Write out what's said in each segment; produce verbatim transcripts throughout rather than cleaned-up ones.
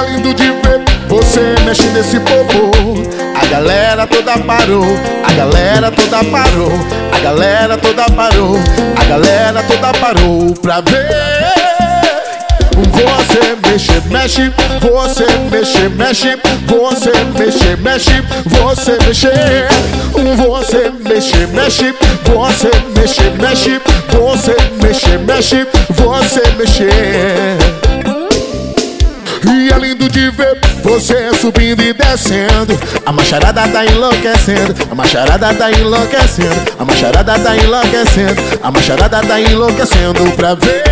é lindo de ver você mexe nesse popô. A galera toda parou, a galera toda parou, a galera toda parou, a galera toda parou pra ver você mexe, mexe, você mexe, mexe, você mexe, mexe, você mexer. Você mexe, mexe, você mexe, mexe, você mexe, mexe, você mexer. E é lindo de ver você subindo e descendo. A macharada tá enlouquecendo, a macharada tá enlouquecendo, a macharada tá enlouquecendo, a macharada tá enlouquecendo pra ver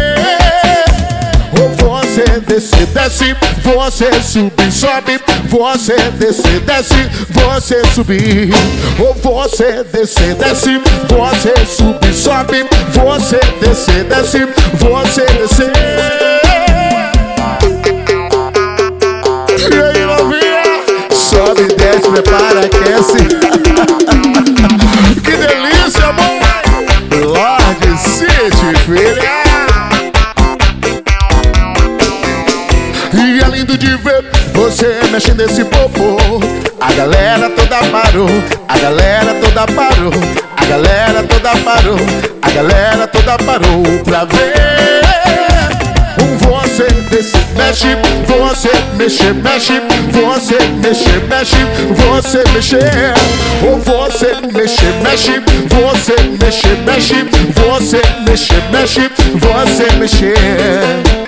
você desce, desce, você subir, sobe, você desce, desce, você subir. Ou você desce, desce, você subir, sobe, você desce, desce, você descer. E aí, novinha? Sobe, desce, prepara, aquece. Que delícia, amor! Lorde City, filha. E é lindo de ver você mexe nesse popô. A galera toda parou, a galera toda parou, a galera toda parou, a galera toda parou pra ver você desce, mexe, você mexe, mexe, você mexe, mexe, você mexer. Ou você mexe, mexe, você mexe, mexe, você mexe, mexe, você mexer.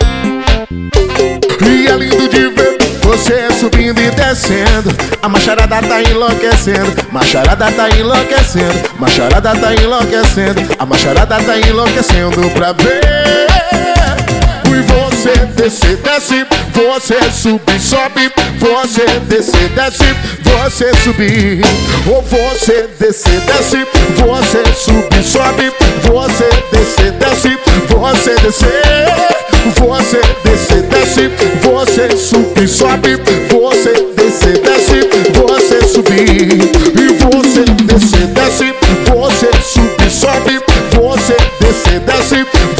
E é lindo de ver você subindo e descendo. A macharada tá enlouquecendo, macharada tá enlouquecendo, macharada tá enlouquecendo, a macharada tá enlouquecendo pra ver. E você desce, desce, você subir, sobe, você desce, desce, você subir. Ou você desce, desce, você subir, sobe, você desce, desce, você descer. Você desce, desce, você subir, sobe, você desce, desce, você subir. E você desce, desce, você subir, sobe, você desce, desce,